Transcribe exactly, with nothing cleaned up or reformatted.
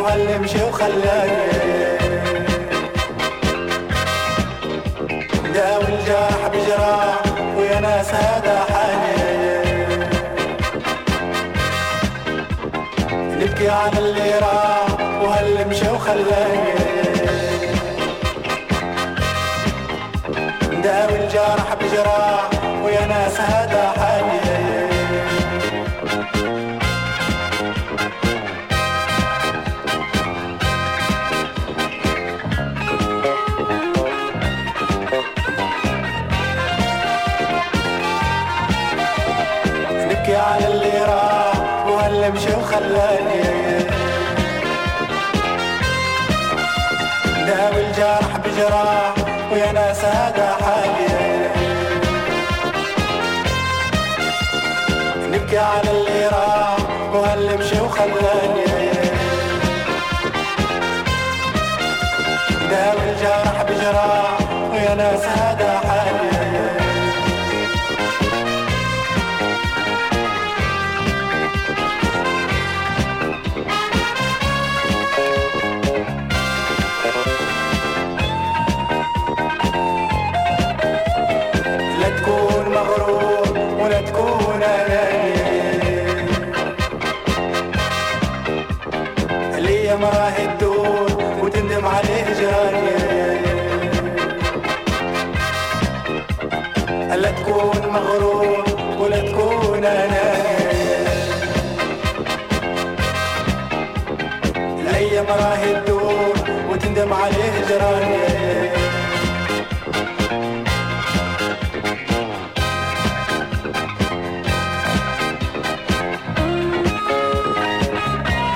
وهاللي مشي وخلاني داوي الجرح بجراح ويا ناس هذا حالي نبكي على اللي راح وهاللي مشي وخلاني داوي الجرح بجراح ويا ناس هذا حالي نبكي على اللي راح وهاللي مشي وخلاني داوي الجرح بجراح ويا ناس هذا حالي نبكي على اللي راح وهاللي مشي وخلاني داوي الجرح بجراح ويا ناس هذا حالي ولا تكون أناني اللي مراه الدور وتندم عليه جاني لا تكون مغرور ولا تكون أناني الأيام راه الدور وتندم عليه جراني